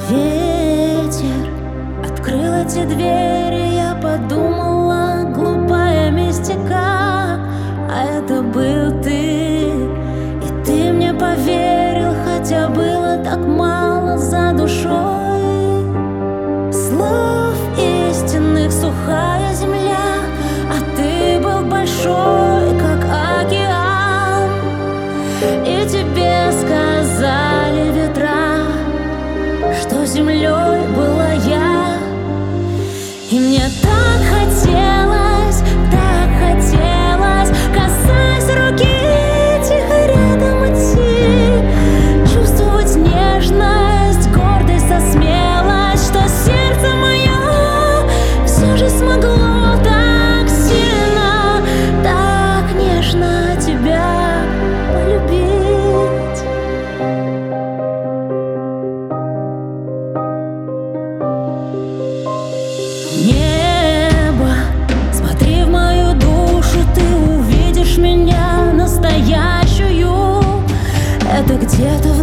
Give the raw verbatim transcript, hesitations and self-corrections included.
Ветер открыл эти двери, я подумала, глупая мистика, а это был ты, и ты мне поверил, хотя было так мало за душой слов истинных, сухая земля, а ты был большой, как океан, и тебе сказали ветра, что землей была я. И мне так хотелось, так хотелось, касаясь руки, тихо рядом идти, чувствовать нежность, гордость за смелость, что сердце мое все же смогло так сильно, так нежно тебя полюбить. Небо, смотри в мою душу, ты увидишь меня настоящую. Это где-то